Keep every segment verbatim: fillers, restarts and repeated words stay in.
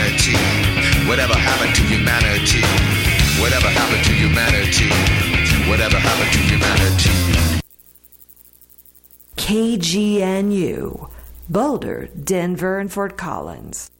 humanity? Whatever happened to humanity? Whatever happened to humanity? Whatever happened to humanity? K G N U, Boulder, Denver, and Fort Collins.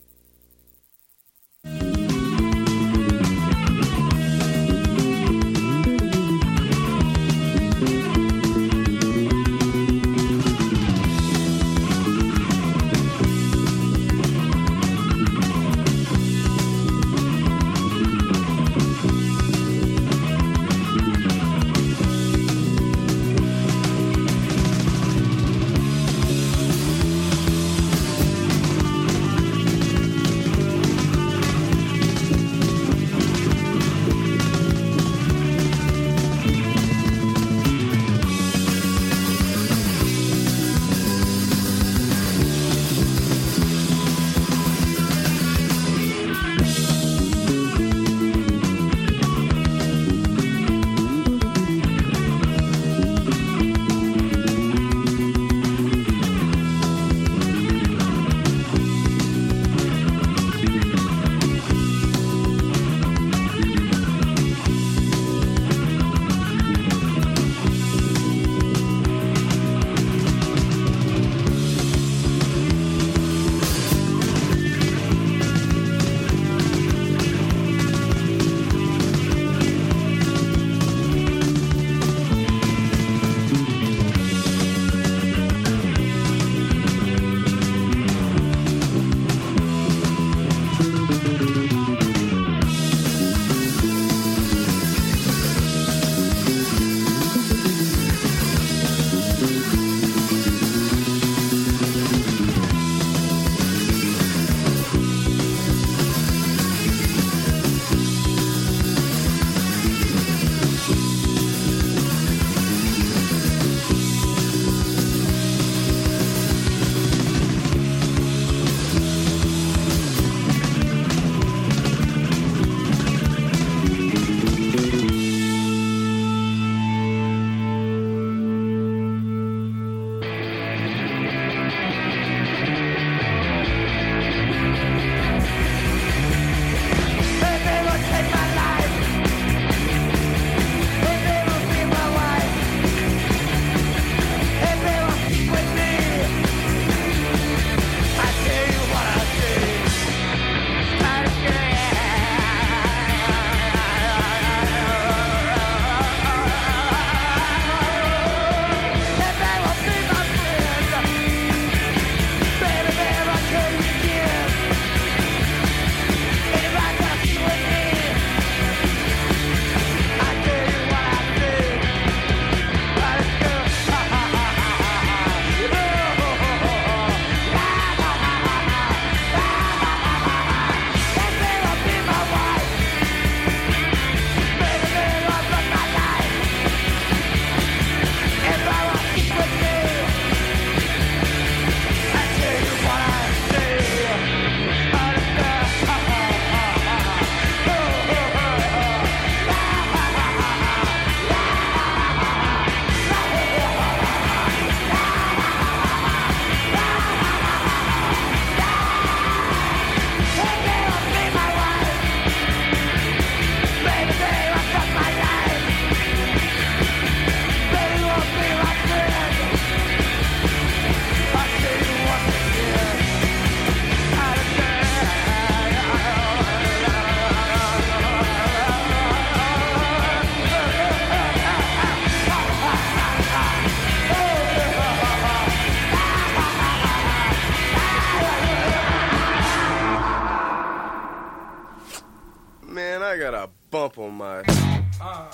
Bump on my. Uh.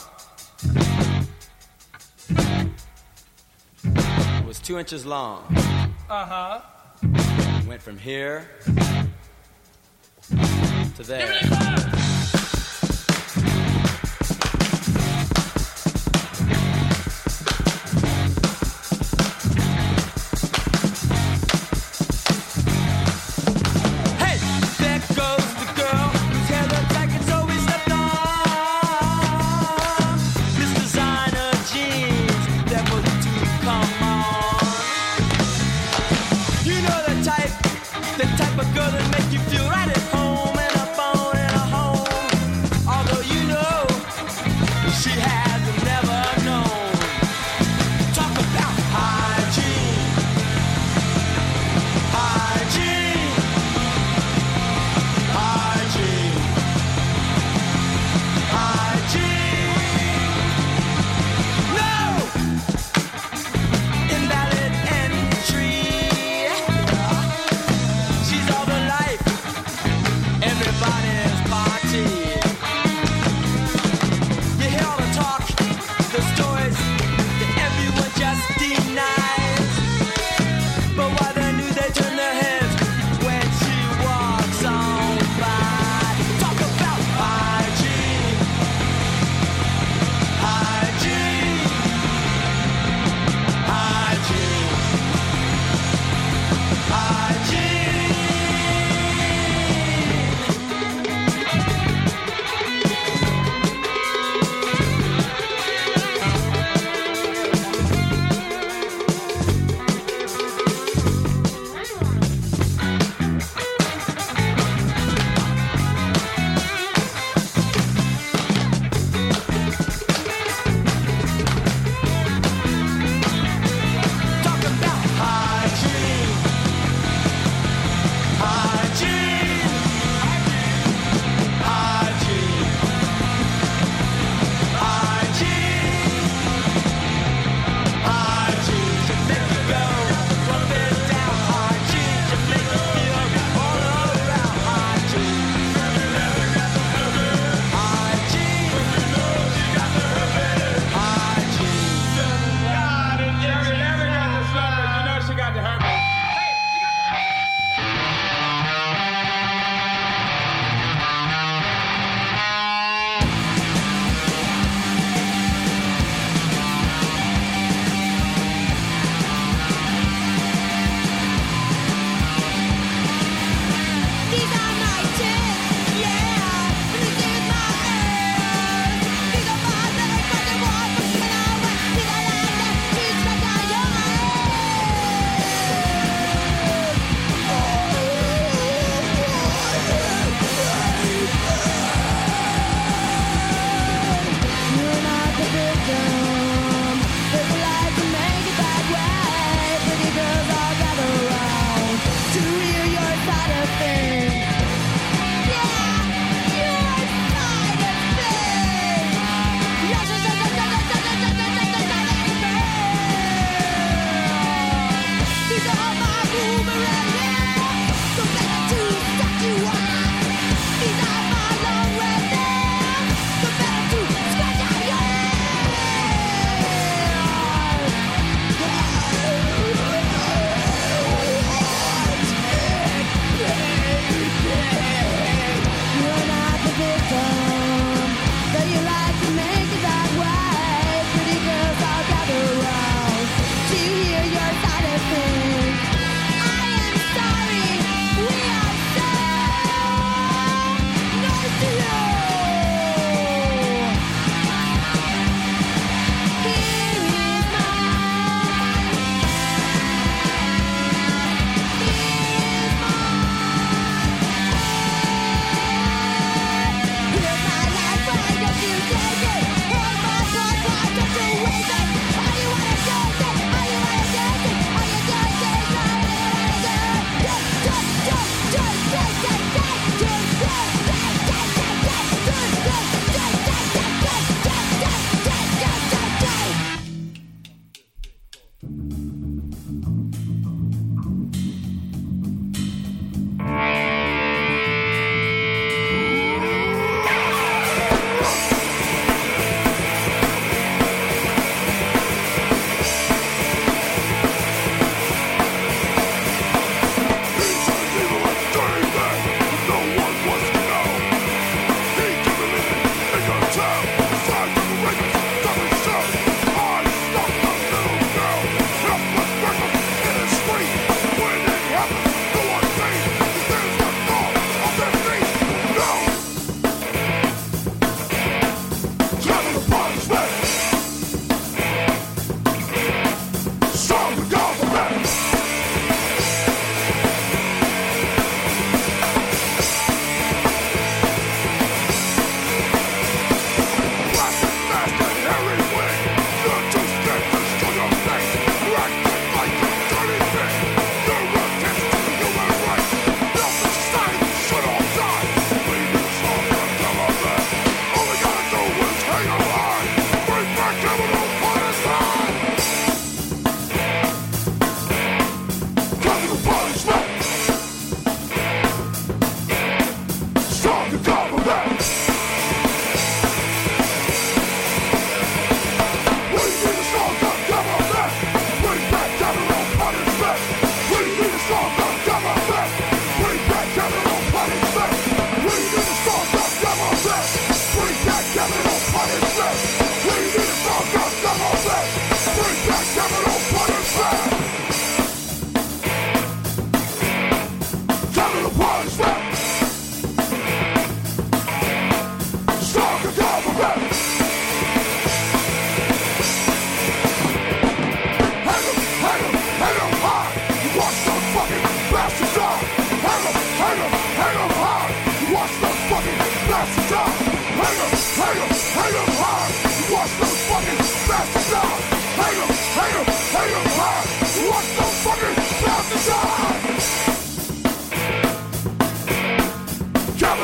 It was two inches long. Uh huh. Went from here to there. The type of girl that make you feel right at home. And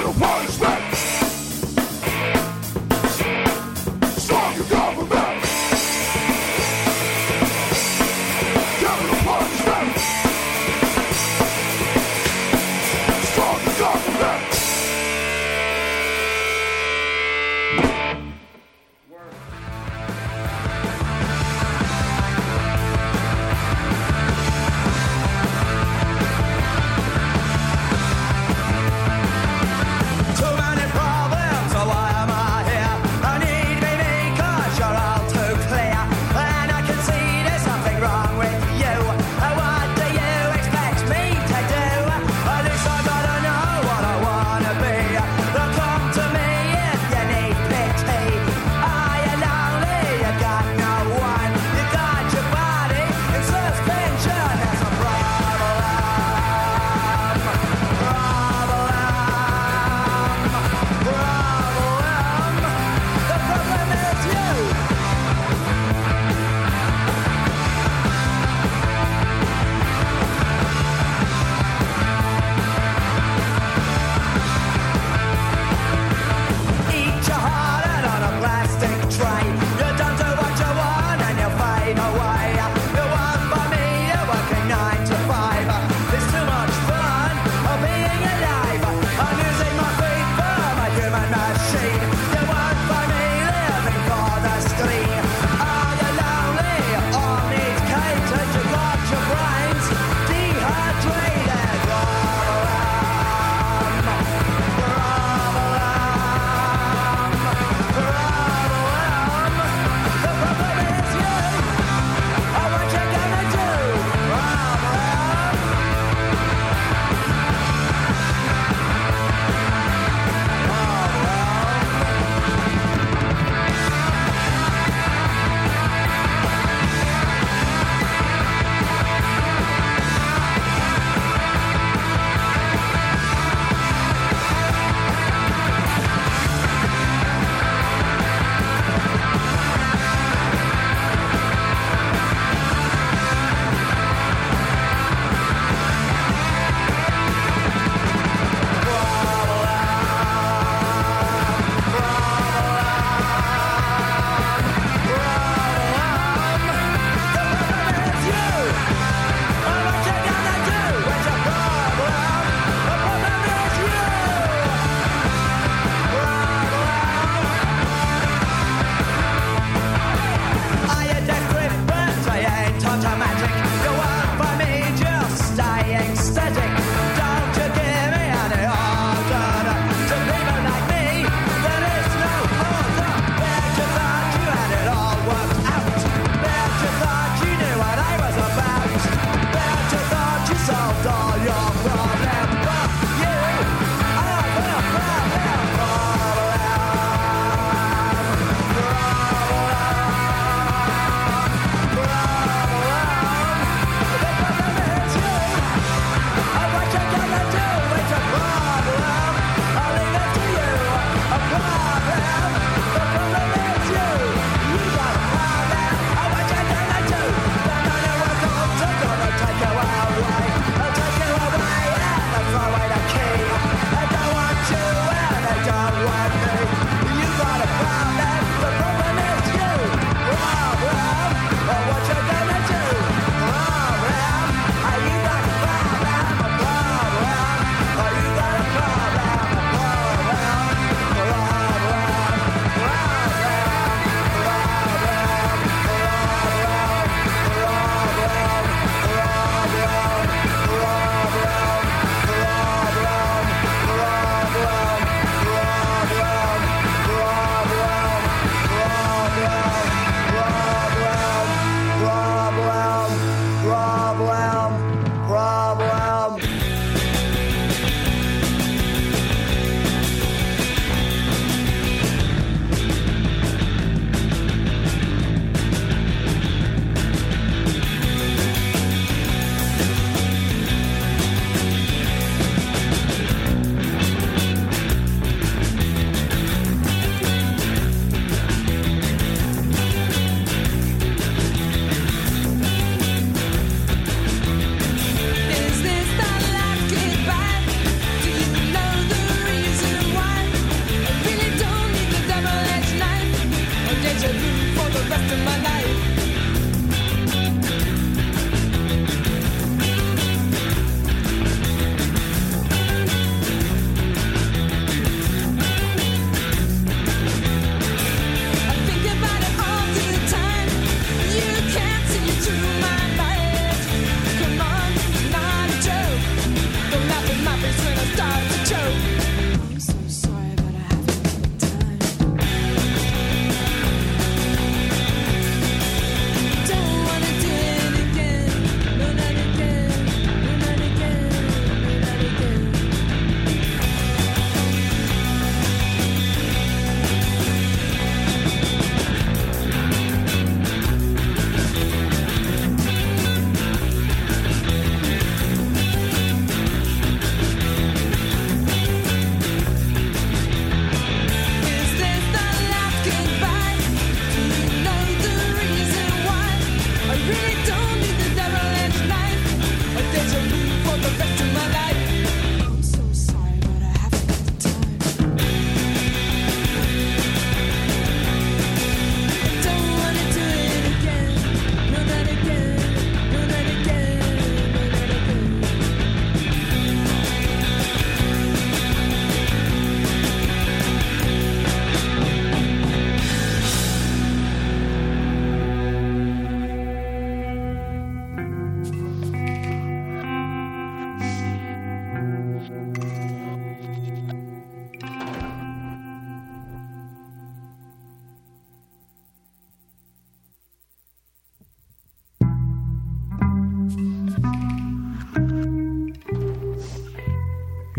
Capital punishment. Stronger government. Capital punishment. Stronger government. So many problems.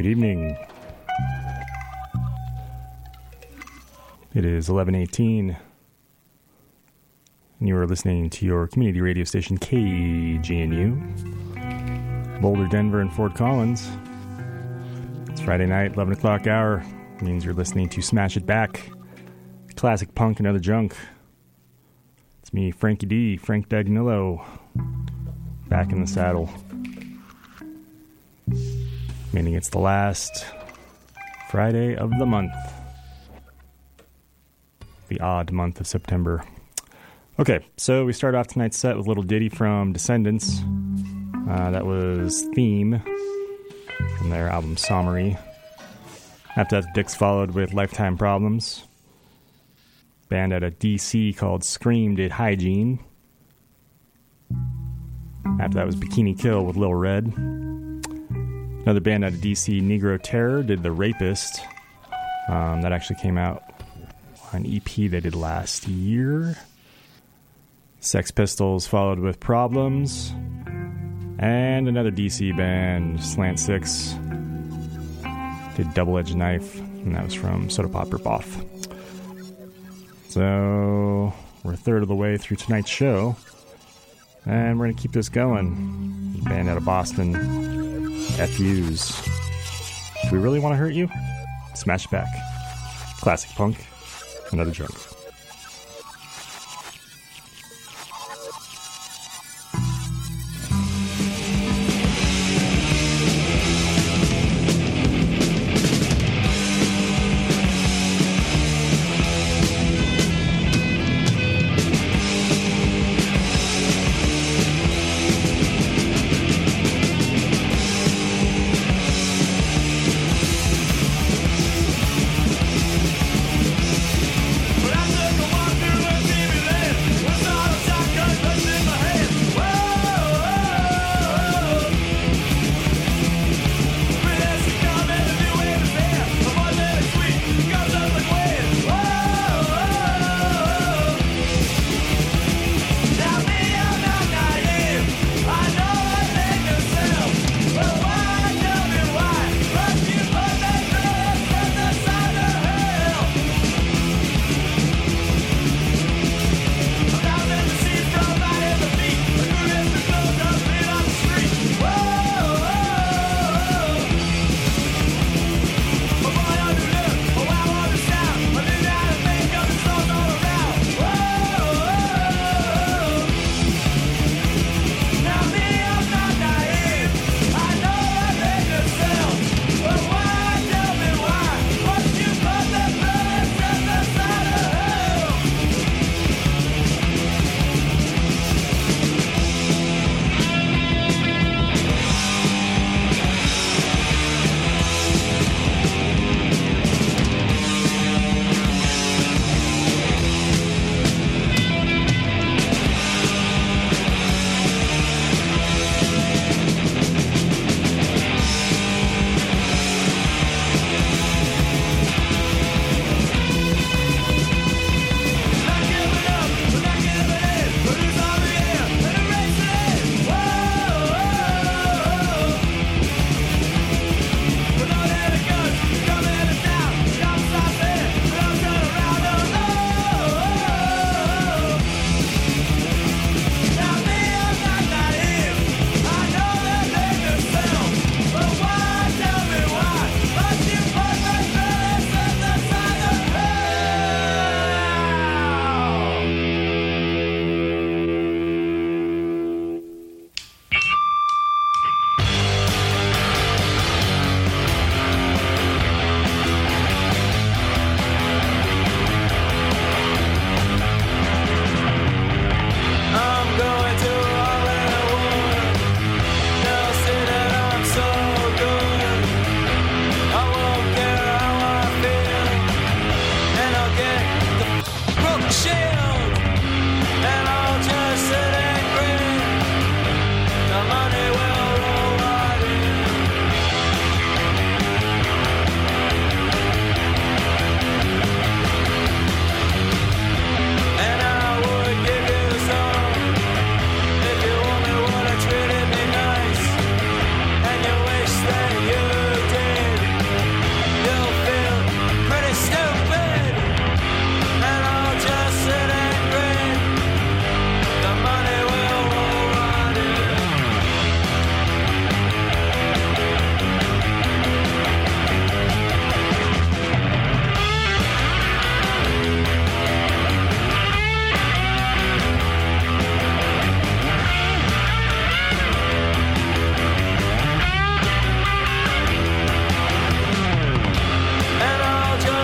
Good evening. It is eleven eighteen, and you are listening to your community radio station, K G N U, Boulder, Denver, and Fort Collins. It's Friday night, eleven o'clock hour. It means you're listening to Smash It Back, classic punk and other junk. It's me, Frankie D, Frank Dagnillo, back in the saddle. Meaning it's the last Friday of the month. The odd month of September. Okay, so we start off tonight's set with a little ditty from Descendants. Uh, that was Theme from their album Sommary. After that, the Dicks followed with Lifetime Problems. Band out of D C called Scream did Hygiene. After that was Bikini Kill with Lil Red. Another band out of D C, Negro Terror, did The Rapist. Um, that actually came out on an E P they did last year. Sex Pistols followed with Problems. And another D C band, Slant Six, did Double Edged Knife, and that was from Soda Pop Rip Off. So we're a third of the way through tonight's show, and we're going to keep this going. Band out of Boston, F U's. Do we really want to hurt you? Smash It Back. Classic punk, another junk. But I'm not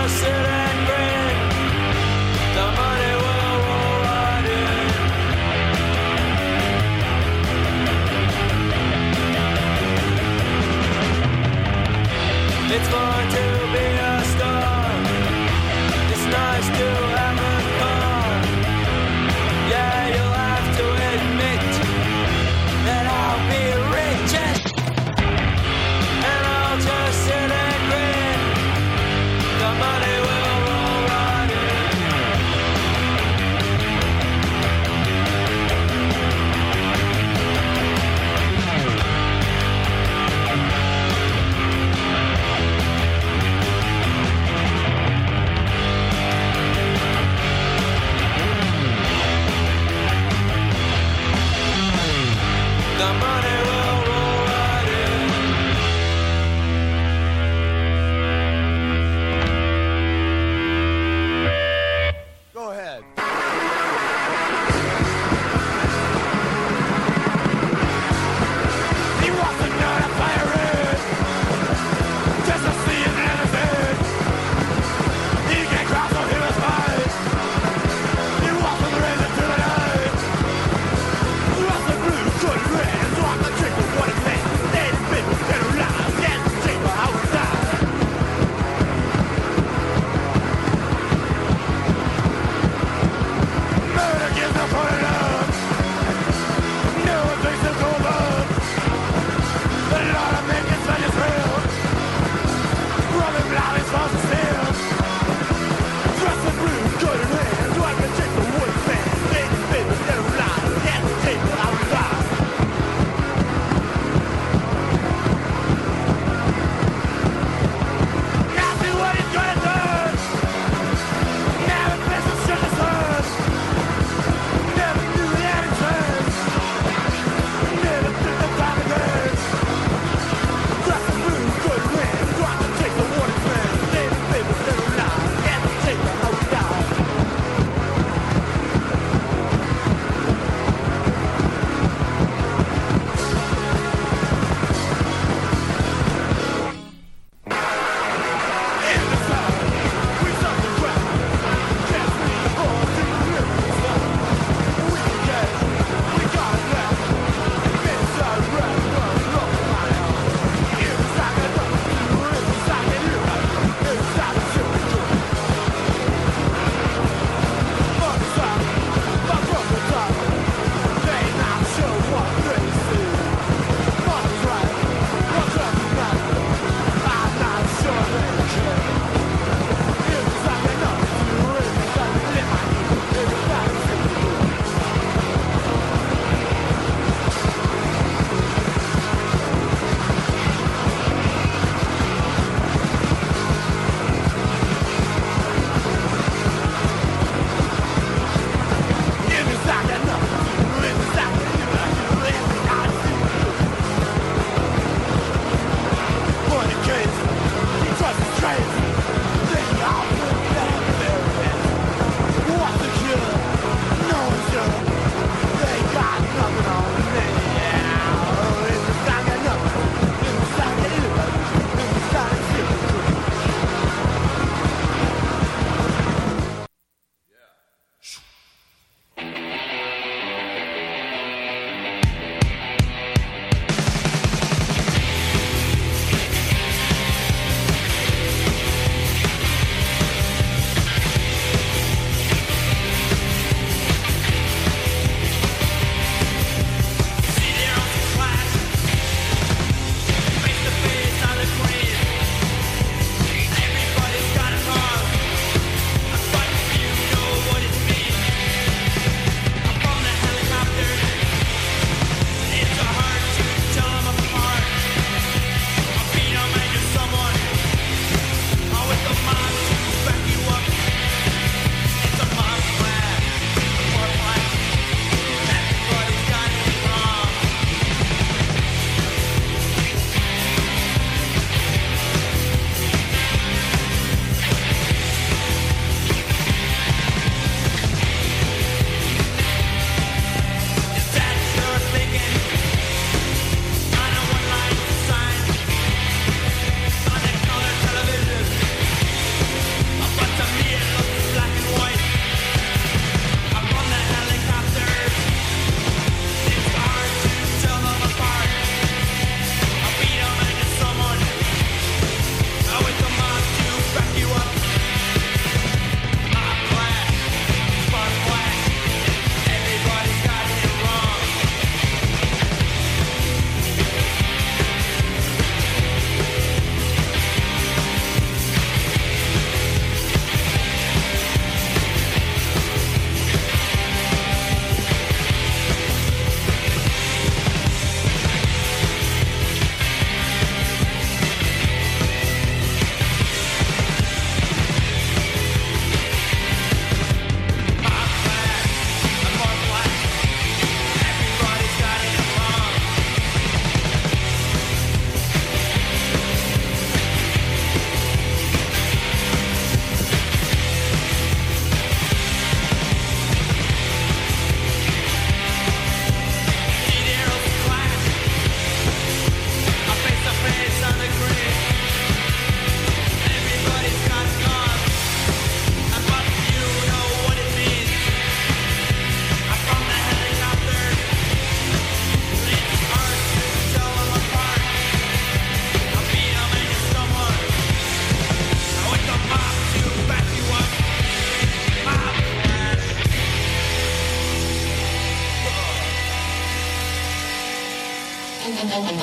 just sit and grin. The money will roll right in. It's fun to be a star. It's nice to have a car. Yeah, you'll have to admit that I'll be rich and, and I'll just sit and grin. The money will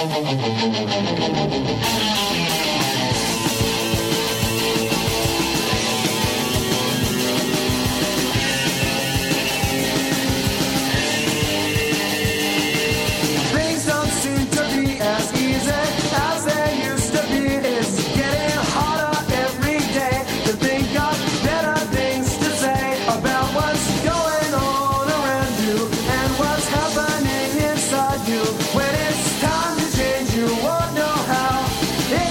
Things don't seem to be as easy as they used to be. It's getting harder every day to think of better things to say about what's going on around you and what's happening inside you. When it's time to change, you won't know how.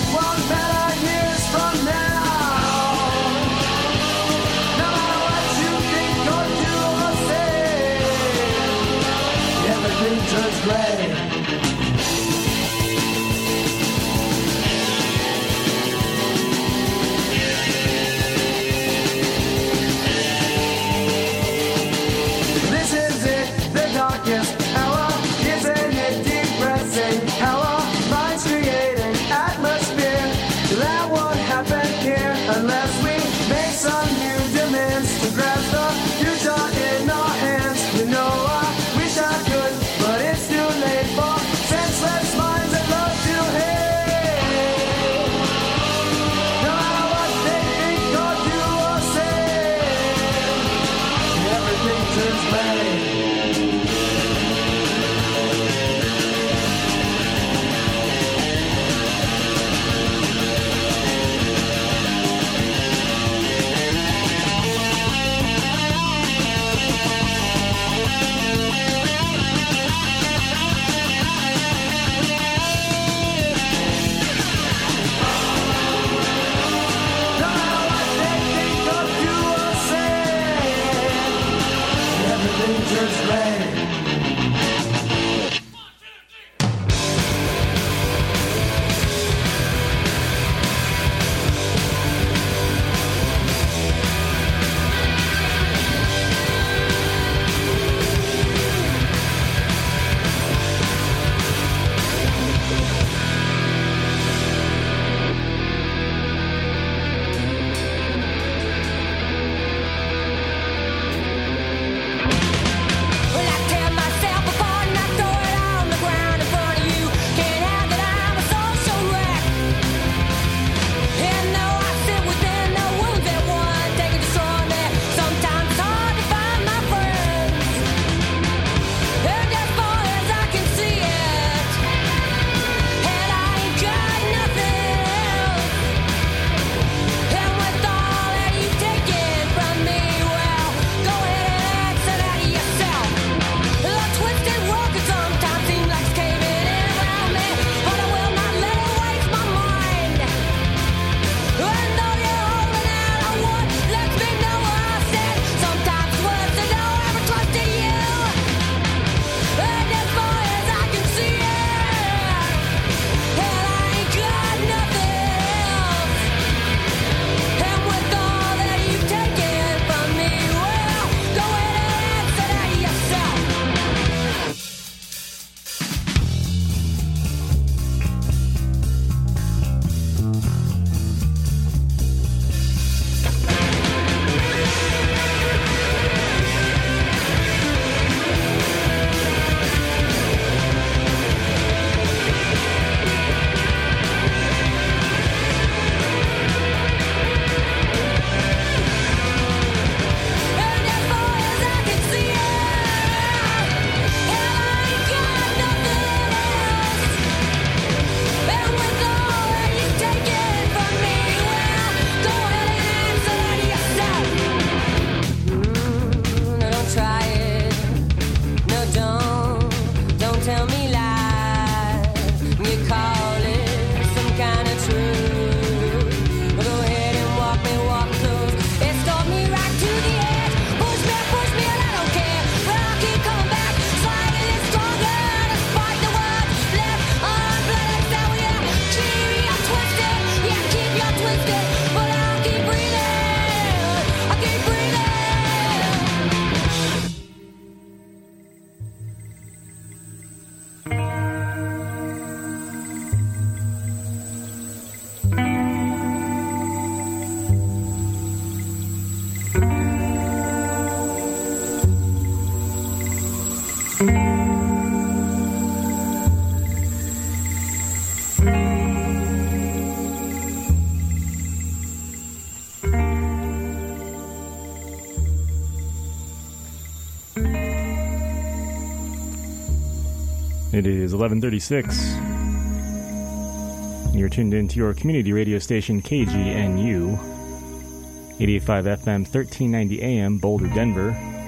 It is eleven thirty-six. You're tuned into your community radio station, K G N U, eighty-eight point five F M, thirteen ninety A M, Boulder, Denver,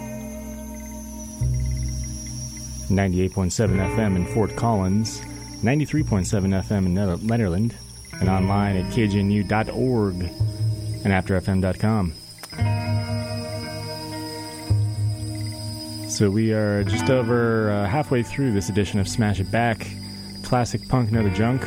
ninety-eight point seven F M in Fort Collins, ninety-three point seven F M in Nederland, and online at K G N U dot org and after F M dot com. So we are just over uh, halfway through this edition of Smash It Back, Classic Punk Know the Junk.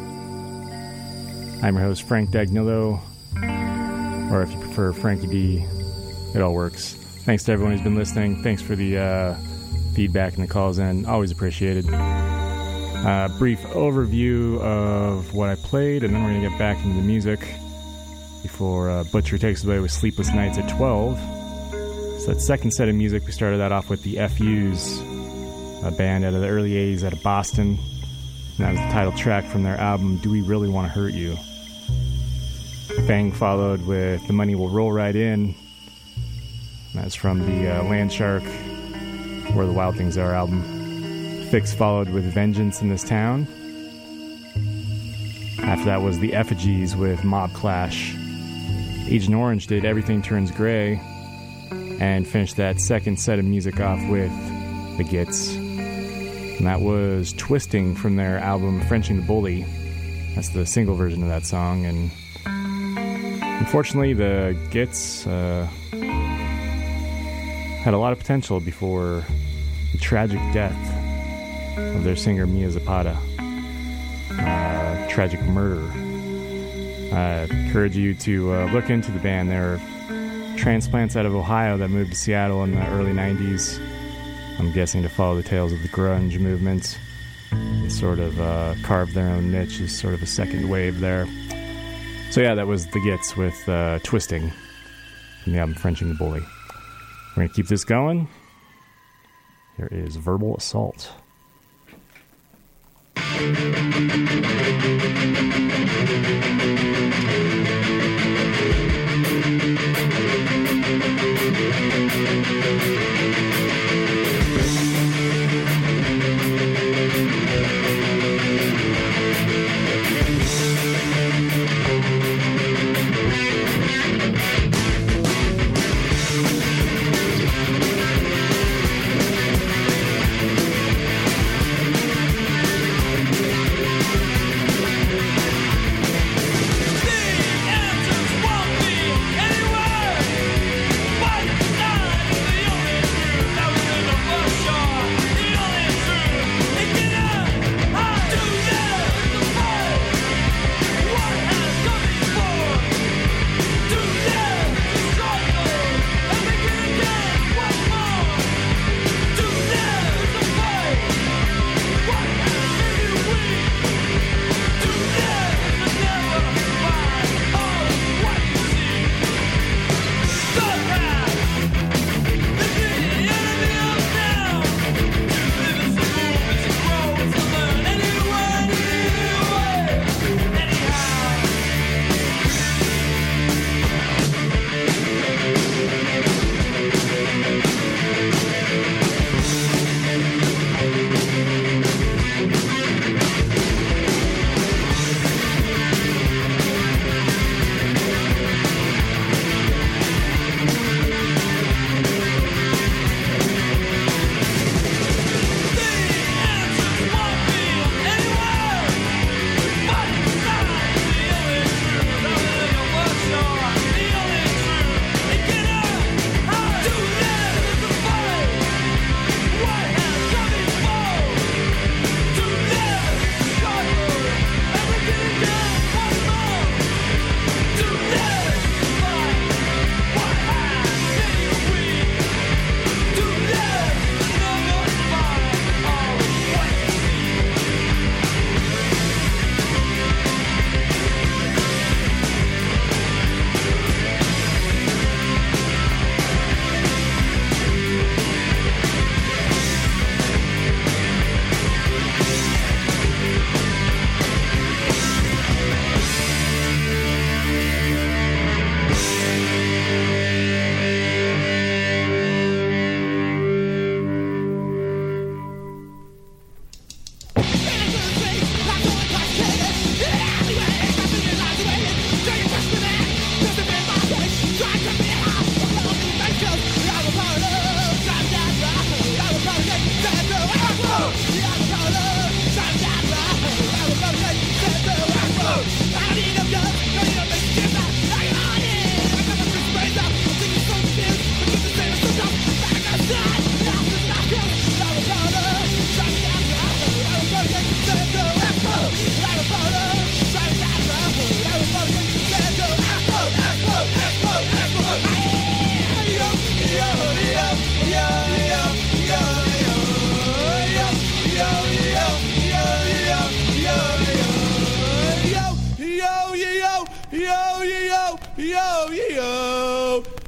I'm your host, Frank Dagnillo, or if you prefer, Frankie D, it all works. Thanks to everyone who's been listening. Thanks for the uh, feedback and the calls in. Always appreciated. Uh, brief overview of what I played, and then we're going to get back into the music before uh, Butcher takes away with Sleepless Nights at twelve. So that second set of music, we started that off with the F U's, a band out of the early eighties out of Boston. And that was the title track from their album, Do We Really Want to Hurt You? Bang followed with The Money Will Roll Right In. That's from the uh, Landshark, Where the Wild Things Are album. Fix followed with Vengeance in This Town. After that was the Effigies with Mob Clash. Agent Orange did Everything Turns Gray, and finished that second set of music off with the Gits. And that was Twisting from their album Frenching the Bully. That's the single version of that song. And unfortunately, the Gits uh, had a lot of potential before the tragic death of their singer Mia Zapata. Uh, tragic murder. I encourage you to uh, look into the band. They're transplants out of Ohio that moved to Seattle in the early nineties. I'm guessing to follow the tales of the grunge movement and sort of uh, carve their own niche as sort of a second wave there. So yeah, that was the Gits with uh, Twisting from the album Frenching the Bully. We're going to keep this going. Here is Verbal Assault.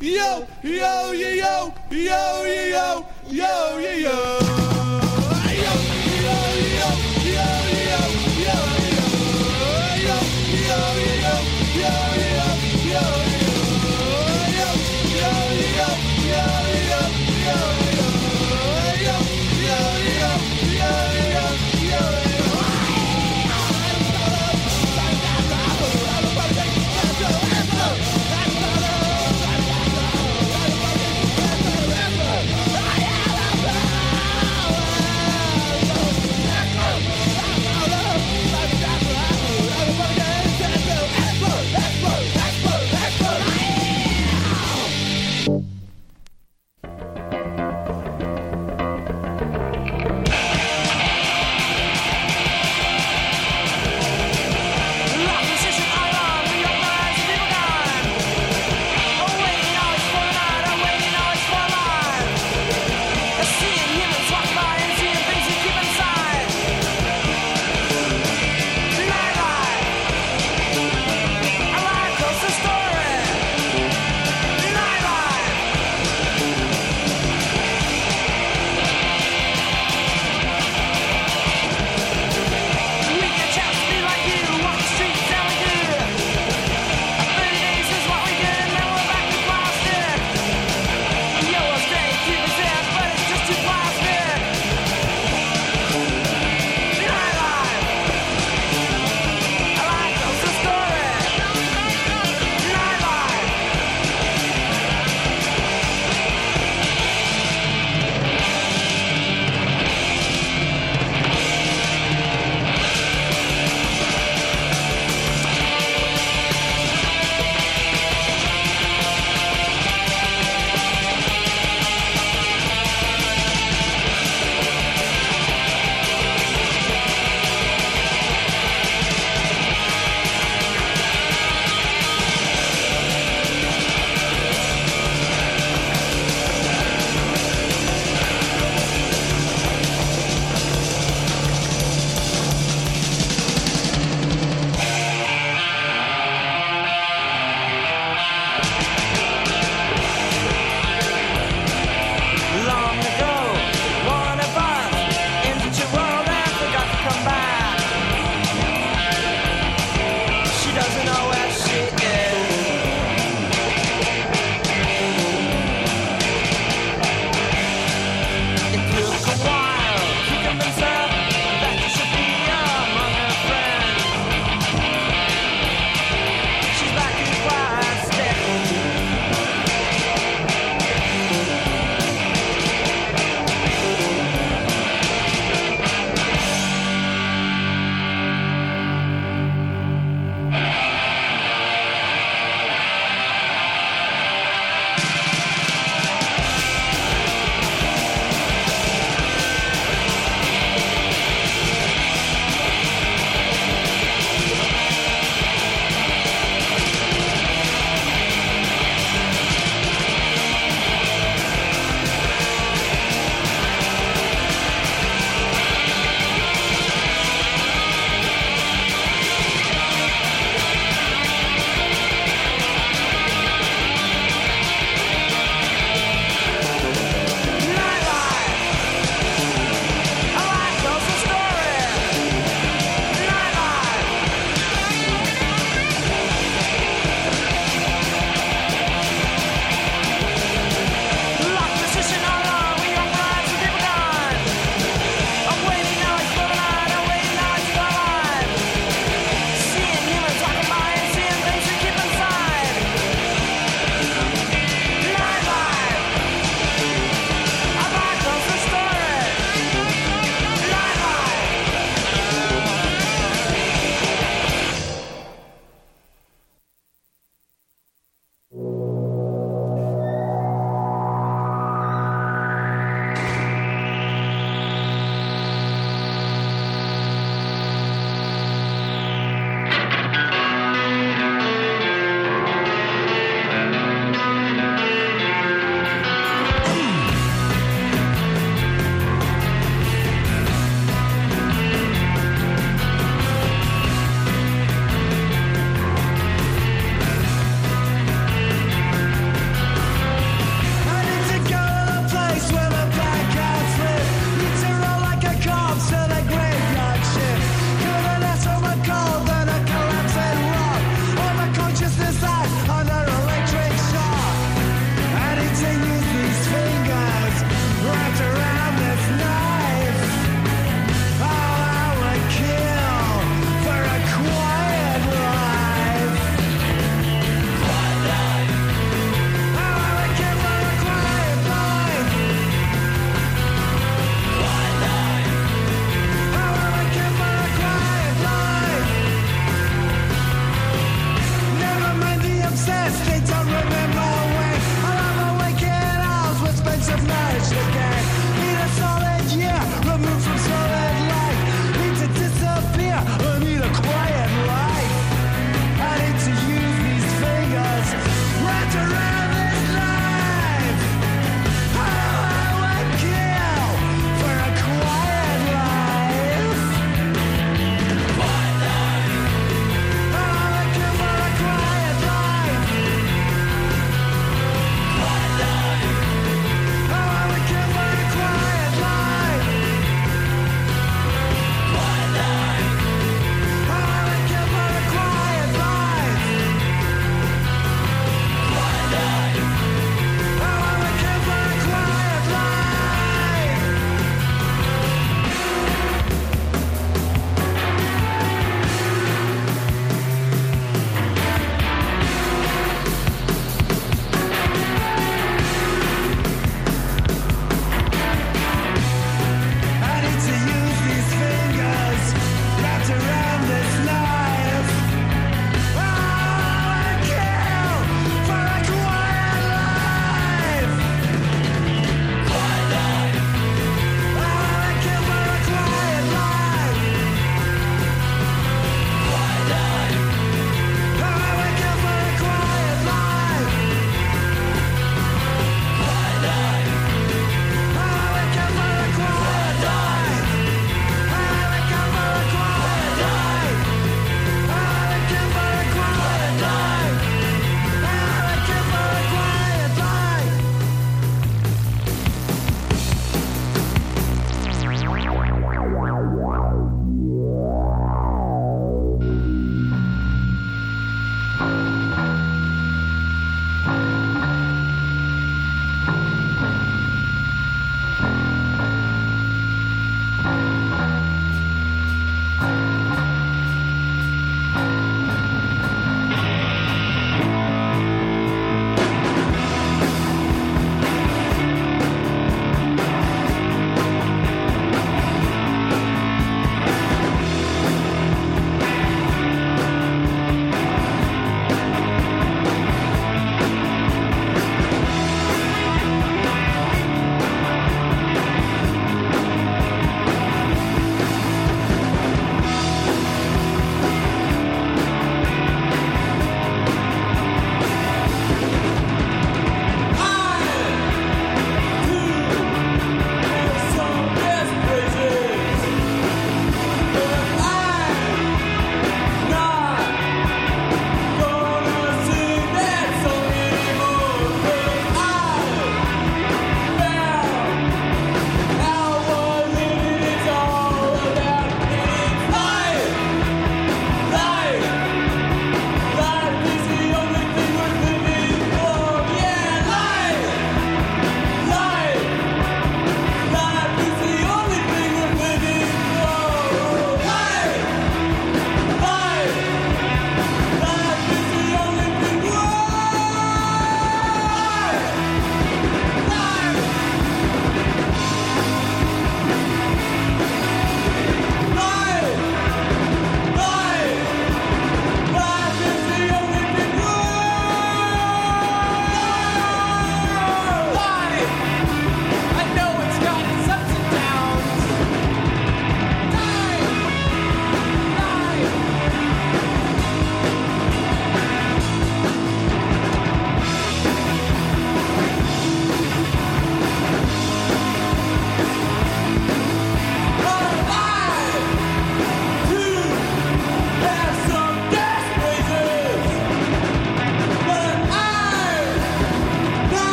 yo, yo, yo, yo, yo, yo, yo, yo, yo.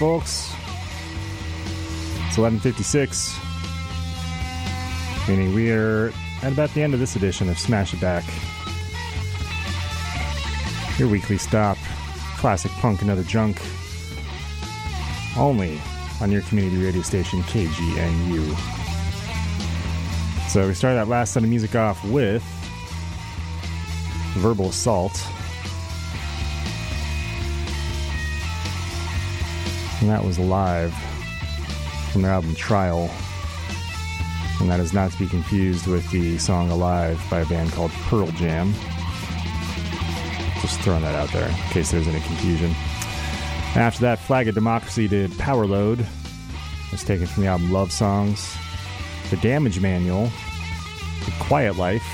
folks. It's eleven fifty-six, meaning we are at about the end of this edition of Smash It Back, your weekly stop, classic punk and other junk, only on your community radio station, K G N U. So we started that last set of music off with Verbal Assault. And that was live from their album Trial. And that is not to be confused with the song Alive by a band called Pearl Jam. Just throwing that out there in case there's any confusion. After that, Flag of Democracy did Power Load. It was taken from the album Love Songs. The Damage Manual did Quiet Life.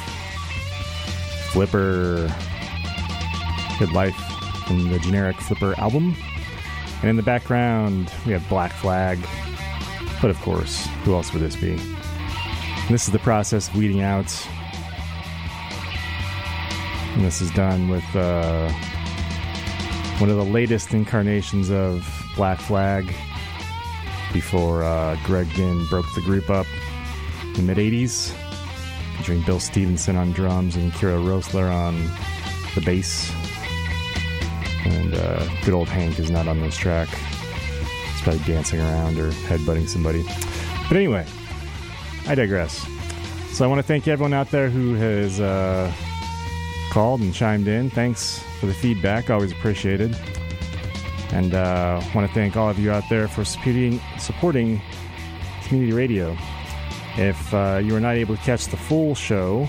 Flipper did Life from the generic Flipper album. And in the background, we have Black Flag. But of course, who else would this be? And this is the process of weeding out. And this is done with uh, one of the latest incarnations of Black Flag before uh, Greg Ginn broke the group up in the mid-eighties, featuring Bill Stevenson on drums and Kira Rosler on the bass. And uh, good old Hank is not on this track. He's probably dancing around or headbutting somebody. But anyway, I digress. So I want to thank everyone out there who has uh, called and chimed in. Thanks for the feedback. Always appreciated. And uh, I want to thank all of you out there for supporting, supporting community radio. If uh, you are not able to catch the full show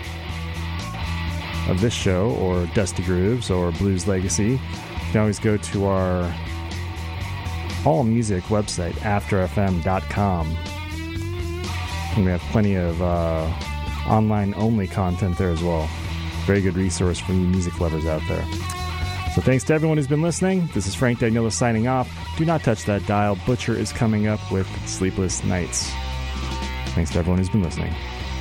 of this show, or Dusty Grooves, or Blues Legacy, you can always go to our all music website, after f m dot com. And we have plenty of uh, online-only content there as well. Very good resource for you music lovers out there. So thanks to everyone who's been listening. This is Frank Dagnolo signing off. Do not touch that dial. Butcher is coming up with Sleepless Nights. Thanks to everyone who's been listening.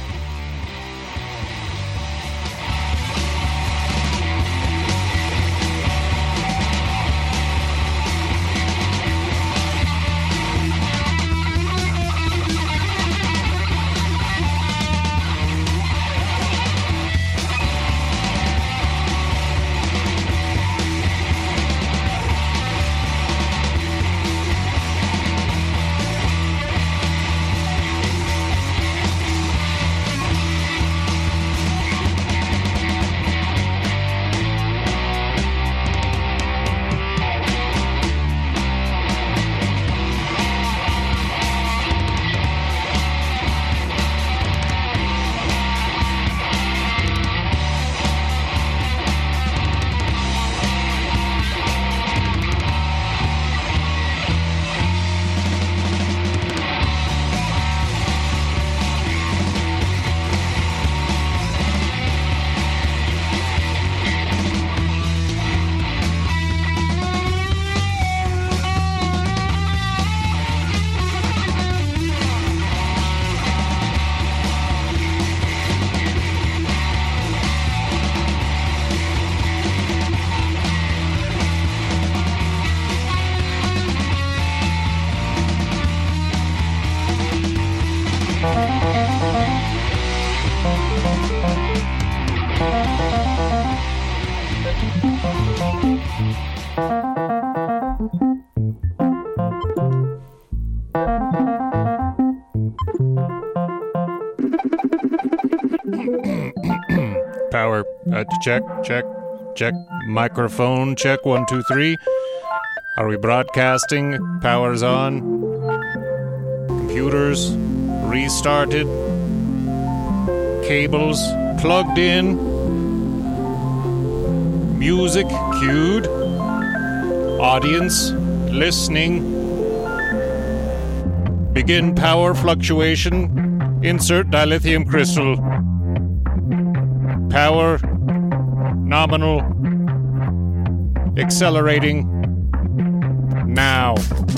Power, uh, check, check, check. Microphone, check, one, two, three. Are we broadcasting? Power's on. Computers restarted. Cables plugged in. Music cued. Audience listening. Begin power fluctuation. Insert dilithium crystal. Power nominal. Accelerating. Now.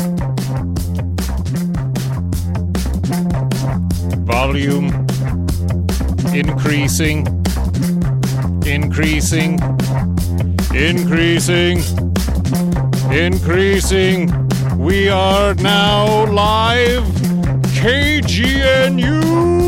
Volume increasing. Increasing. Increasing. Increasing. We are now live, K G N U.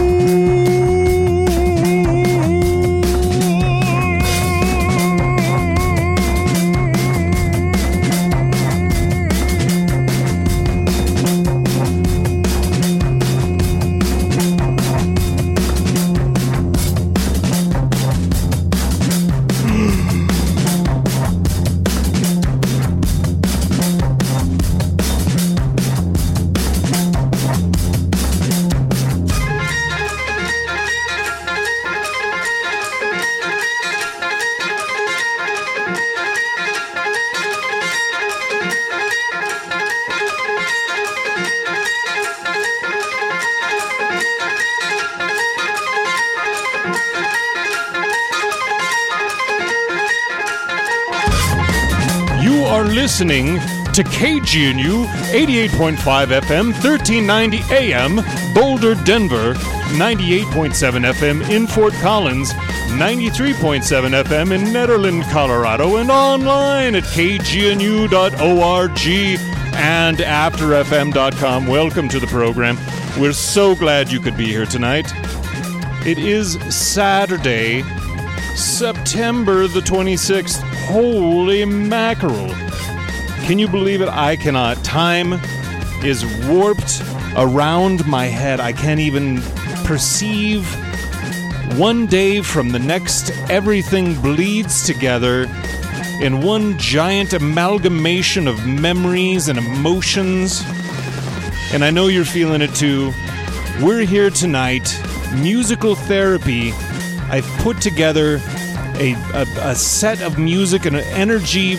Listening to K G N U eighty-eight point five F M, thirteen ninety A M, Boulder, Denver, ninety-eight point seven F M in Fort Collins, ninety-three point seven F M in Nederland, Colorado, and online at k g n u dot org and after f m dot com. Welcome to the program. We're so glad you could be here tonight. It is Saturday, September the twenty-sixth. Holy mackerel. Can you believe it? I cannot. Time is warped around my head. I can't even perceive. One day from the next, everything bleeds together in one giant amalgamation of memories and emotions. And I know you're feeling it too. We're here tonight, musical therapy. I've put together a, a, a set of music and an energy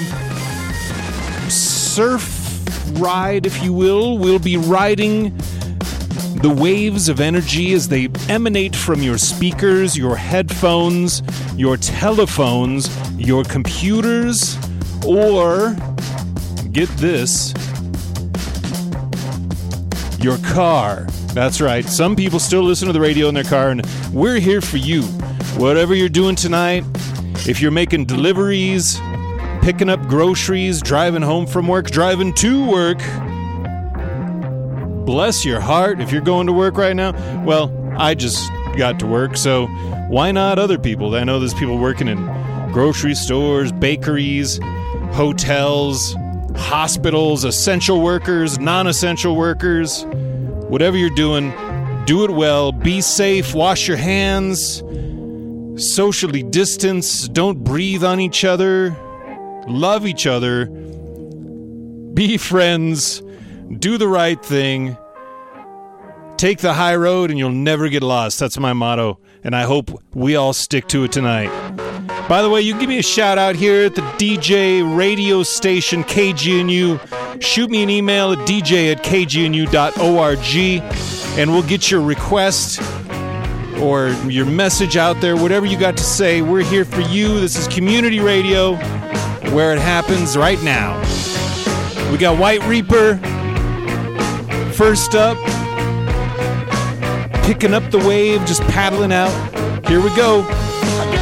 surf ride, if you will. We'll be riding the waves of energy as they emanate from your speakers, your headphones, your telephones, your computers, or, get this, your car. That's right. Some people still listen to the radio in their car, and we're here for you. Whatever you're doing tonight, if you're making deliveries, picking up groceries, driving home from work, driving to work, bless your heart. If you're going to work right now, well, I just got to work, so why not other people? I know there's people working in grocery stores, bakeries, hotels, hospitals, essential workers, non-essential workers. Whatever you're doing, do it well. Be safe. Wash your hands. Socially distance. Don't breathe on each other. Love each other. Be friends. Do the right thing. Take the high road and you'll never get lost. That's my motto. And I hope we all stick to it tonight. By the way, you give me a shout out here at the D J radio station K G N U. Shoot me an email at d j at k g n u dot org and we'll get your request or your message out there, whatever you got to say. We're here for you. This is community radio where it happens right now. We got White Reaper first up, picking up the wave, just paddling out. Here we go.